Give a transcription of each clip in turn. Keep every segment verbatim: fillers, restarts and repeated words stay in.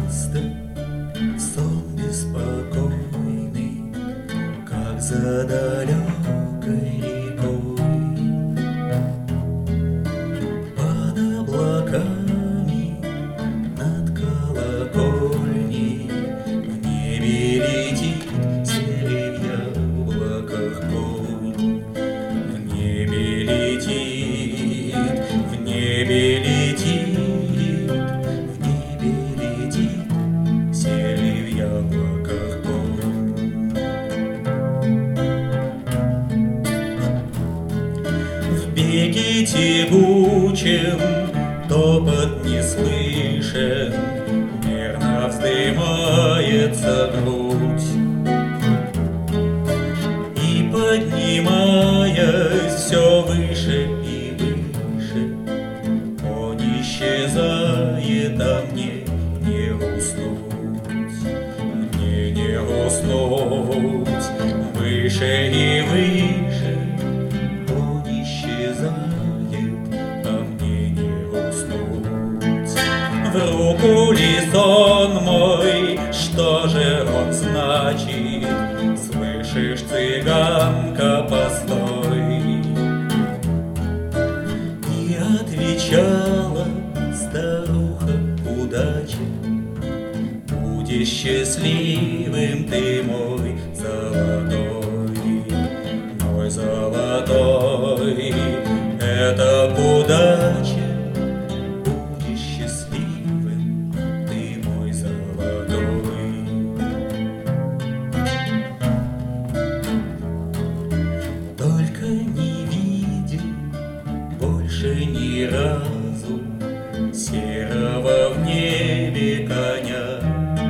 часто сон беспокойный, как за далекой рекой, под облаками над колокольней в небе летит деревья в облаках конь. В небе летит, в небе летит, в небе летит деревья в облаках конь. В беге тягучем топот не слышен, мерно вздымается грудь, и, поднимаясь все выше и выше, он исчезает, а мне не уснуть, мне не уснуть, выше и выше, он исчезает, а мне не уснуть. В руку ли сон мой, что же он значит? Слышишь, цыганка, постой. И отвечала старуха удача: будешь счастливым ты, мой золотой, мой золотой, это удача. Будешь счастливым ты, мой золотой. Только не видел больше ни разу серого в небе коня.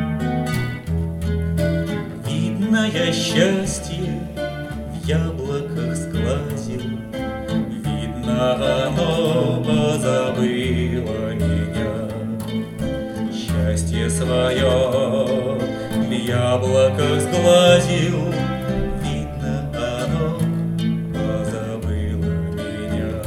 Видно, я счастье в яблоках сглазил, видно, оно позабыло меня. Счастье свое в яблоках сглазил, видно, оно позабыло меня.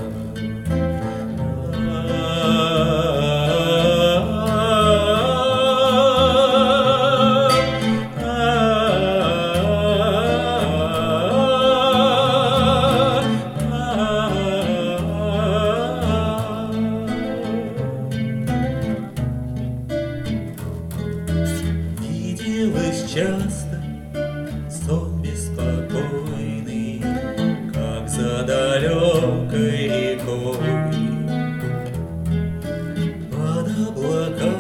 Виделось часто сон беспокойный, как за далекой рекой, под облаками